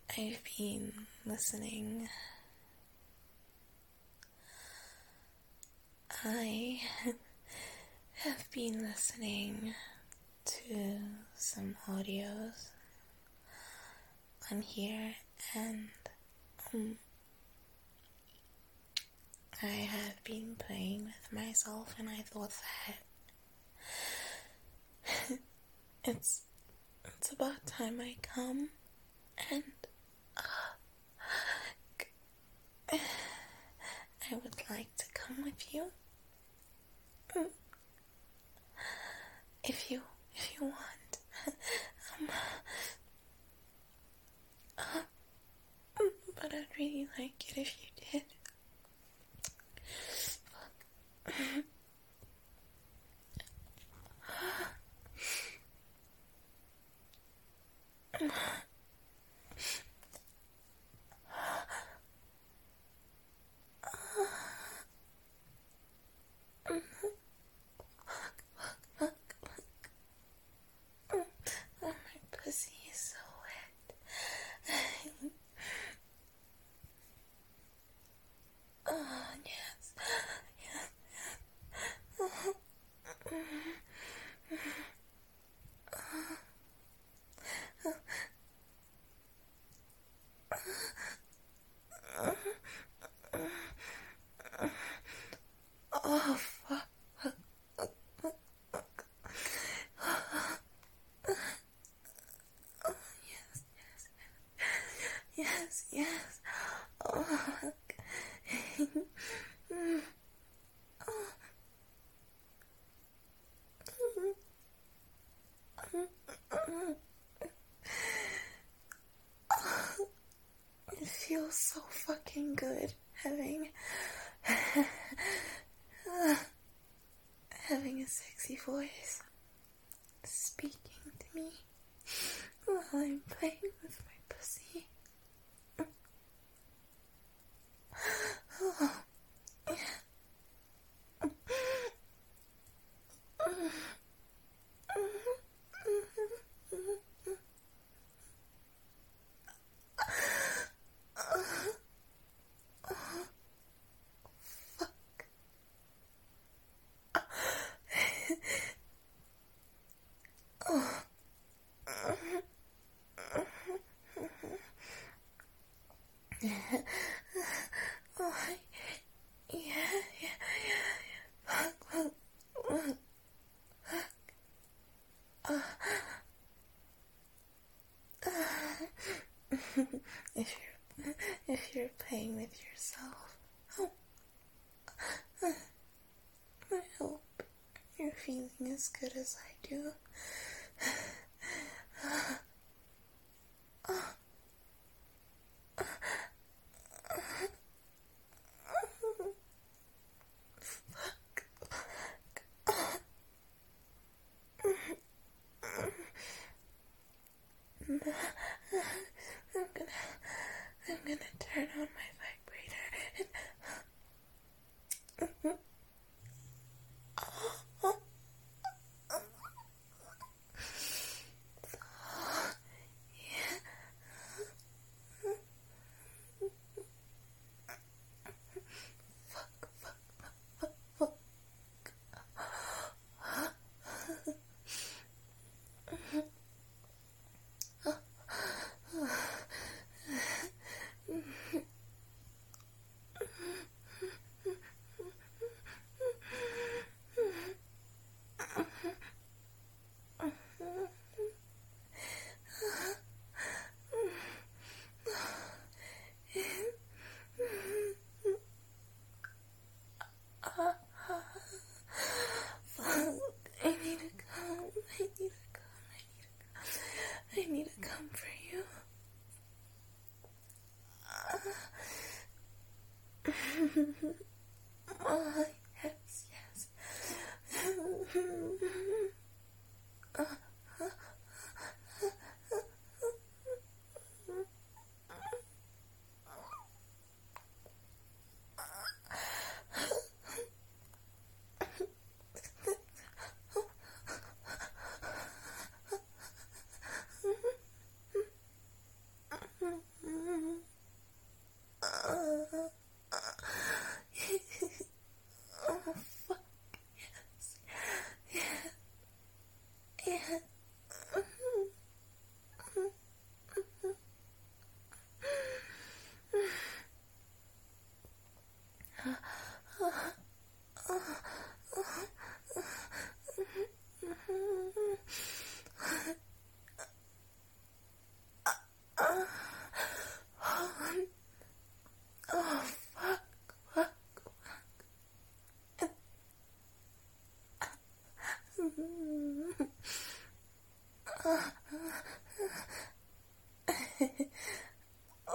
I've been listening. I have been listening to some audios on here, and I have been playing with myself, and I thought that it's about time I come and I would like to come with you. If you want. But I'd really like it if you did. My pussy is so wet. Oh, yes. Oh, fuck. Yes. Oh. It feels so fucking good having a sexy voice speaking to me while I'm playing with my pussy. Oh, yeah. Oh, yeah. If you're playing with yourself, I hope you're feeling as good as I do. I'm gonna turn on my vibrator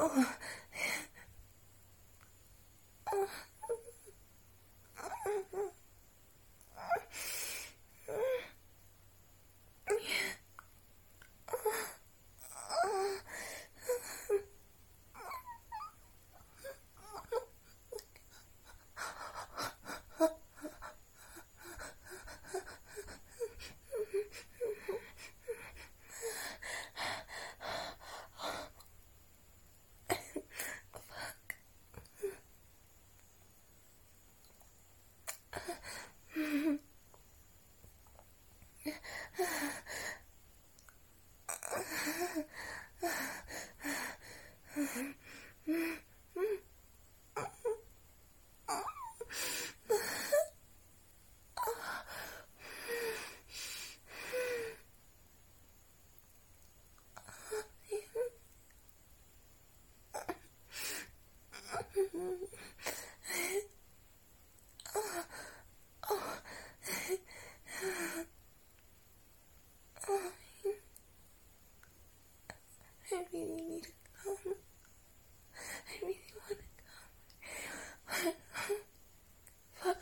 I really need to come. I really want to come. Fuck.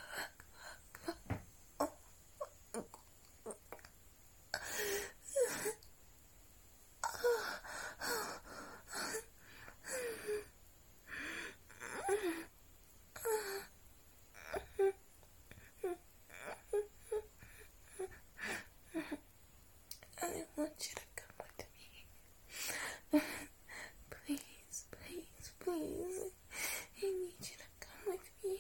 I want you to come with me. Please, please, please. I need you to come with me.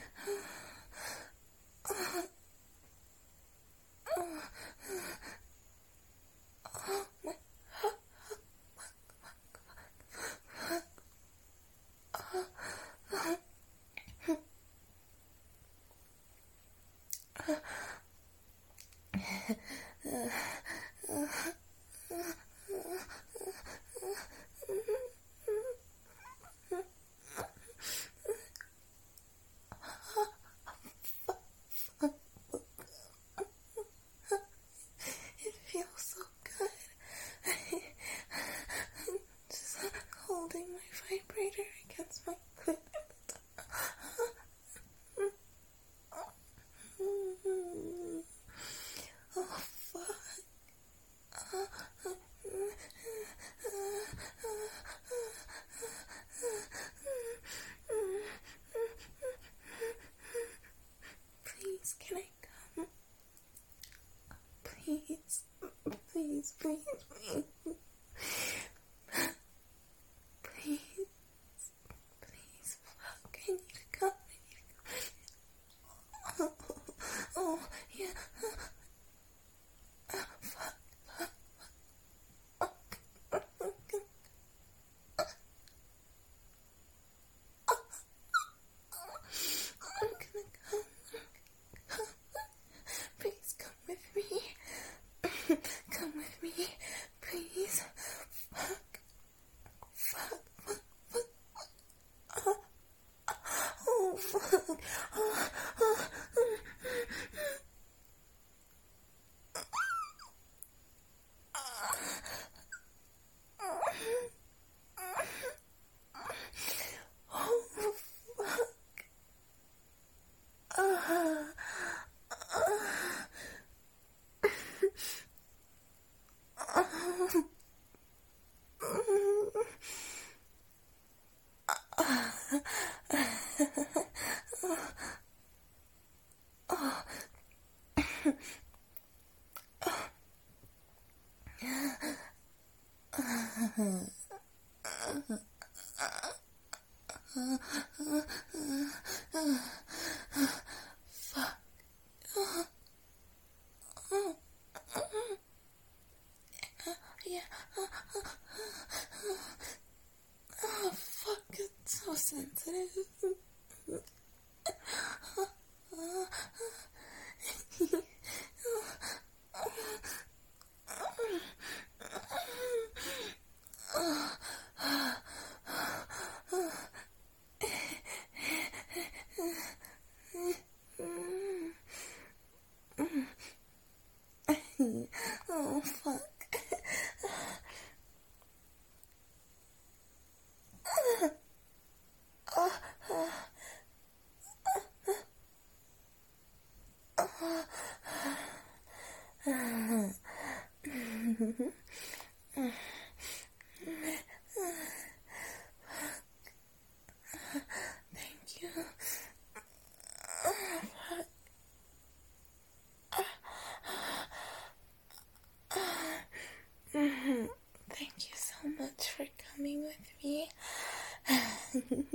It feels so good. Just holding my vibrator against my clit. Oh, fuck. Please, can I come? Please, please, please, please. Please, please, fuck, I need to come. Oh, yeah. Fuck. I'm gonna come. Please come with me. Come with me. Please. Fuck. Oh, fuck. Yeah. Oh, fuck, it's so sensitive. Oh, fuck. Thank you so much for coming with me.